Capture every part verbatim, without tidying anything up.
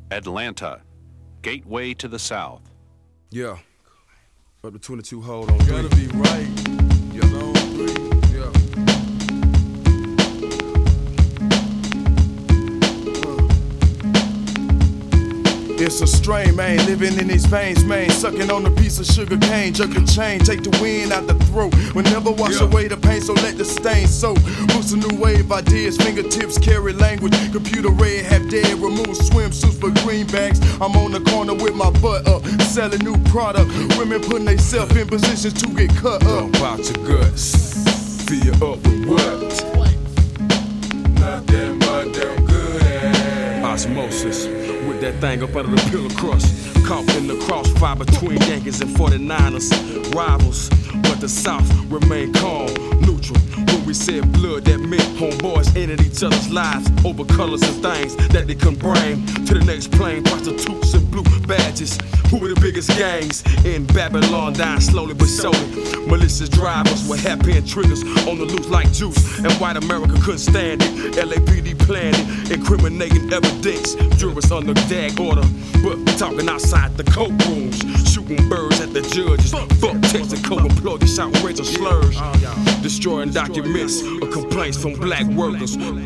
Atlanta, gateway to the South. Yeah. Up to twenty-two hold on three. Gotta be right. Yeah. On three. Yeah. It's a strain, man, living in these veins, man. Sucking on a piece of sugar cane, jerk the chain, take the wind out the throat. Will never wash Yeah. away the pain, so let the stain soak. Boost a new wave, ideas, fingertips carry language. Computer red, half dead, remove swimsuits for greenbacks. I'm on the corner with my butt up, selling new product. Women putting themselves in positions to get cut up. Dump out your guts. Fill you up with what? Nothing but them good ass. Osmosis. With that thing up under the pillar crust. Caught in the crossfire between Yankees and forty-niners. Rivals, but the South remained calm, neutral. When we said blood, that meant homeboys ended each other's lives over colors and things that they couldn't bring to the next plane. Prostitutes and blue badges. Who were the biggest gangs in Babylon? Dying slowly but surely. Malicious drivers with hairpin triggers on the loose like juice. And white America couldn't stand it. L A P D planned it, incriminating evidence. Jurors under gag order, but talking outside the courtrooms. Shooting birds at the judges. Fuck Texas co-employees, outrageous slurs. Destroying documents of complaints from black workers. The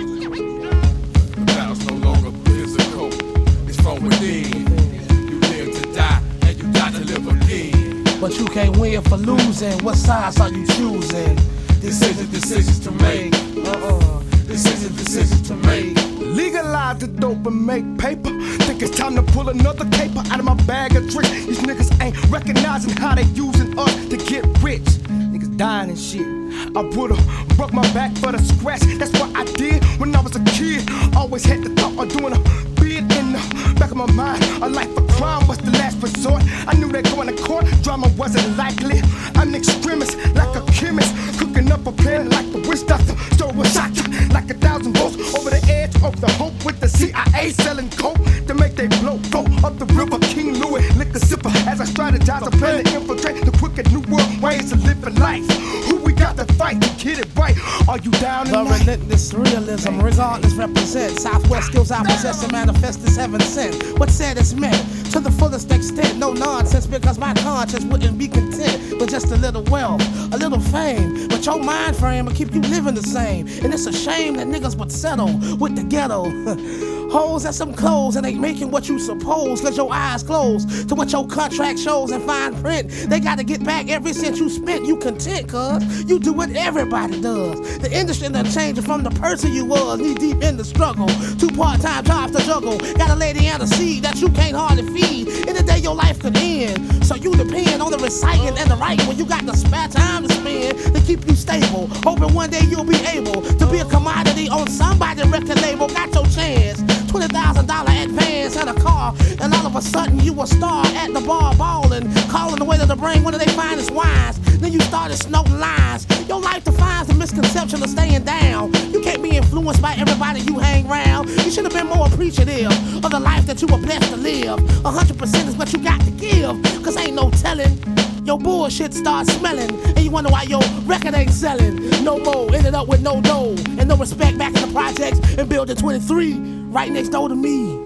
battle's no longer physical, it's from within. You live to die, and you die to live again. But you can't win for losing. What sides are you choosing? Decisions, decisions to make. Uh-uh. Decisions, decisions to make. Legalize the dope and make paper. Think it's time to pull another caper out of my bag of tricks. These niggas ain't recognizing how they using us to get rich. Niggas dying and shit. I would've broke my back for the scratch. That's what I did when I was a kid. Always had the thought of doing a bid in the back of my mind. A life of crime was the last resort. I knew that going to court, drama wasn't likely. I'm an extremist, like a chemist. Cooking up a plan like a witch doctor. Store a shot like a thousand volts. Over the edge of the hope with the C I A selling coke to make they blow. Go up the river, King Louis, liquor sipper. As I strategize, I plan to infiltrate the crooked new world ways of living life. Who we got to fight to get it right? Are you down The tonight? relentless realism, regardless represent Southwest skills I possess and manifest as heaven sent. What said is meant to the fullest extent. No nonsense, because my conscience wouldn't be content with just a little wealth, a little fame. But your mind frame will keep you living the same. And it's a shame that niggas would settle with the ghetto. Holes at some clothes and ain't making what you suppose. Cause your eyes closed to what your contract shows in fine print. They gotta get back every cent you spent. You content, cuz you do what everybody does. The industry done changed from the person you was, knee deep in the struggle. Two part-time jobs to juggle. Got a lady and a seed that you can't hardly feed. In the day your life could end. So you depend on the reciting and the writing when you got the spare time to spend to keep you stable. Hoping one day you'll be able to be a commodity on somebody's record label. Got your chance. twenty thousand dollars advance and a car, and all of a sudden you a star at the bar ballin', calling the way to the brain one of they finest wines. Then you started snorting lines. Your life defines the misconception of staying down. You can't be influenced by everybody you hang around. You should have been more appreciative of the life that you were blessed to live. A hundred percent is what you got to give, cause ain't no telling. Your bullshit starts smelling, and you wonder why your record ain't selling. No more, ended up with no dough, and no respect back in the projects and building twenty-three, right next door to me.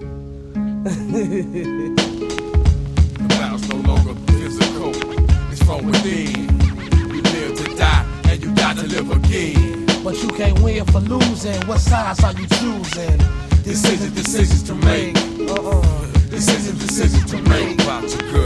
The battle's no longer physical, it's from within. You live to die, and you die to live again. But you can't win for losing. What sides are you choosing? Decisions, decisions to make. Uh-uh. Decisions, decisions to make. About your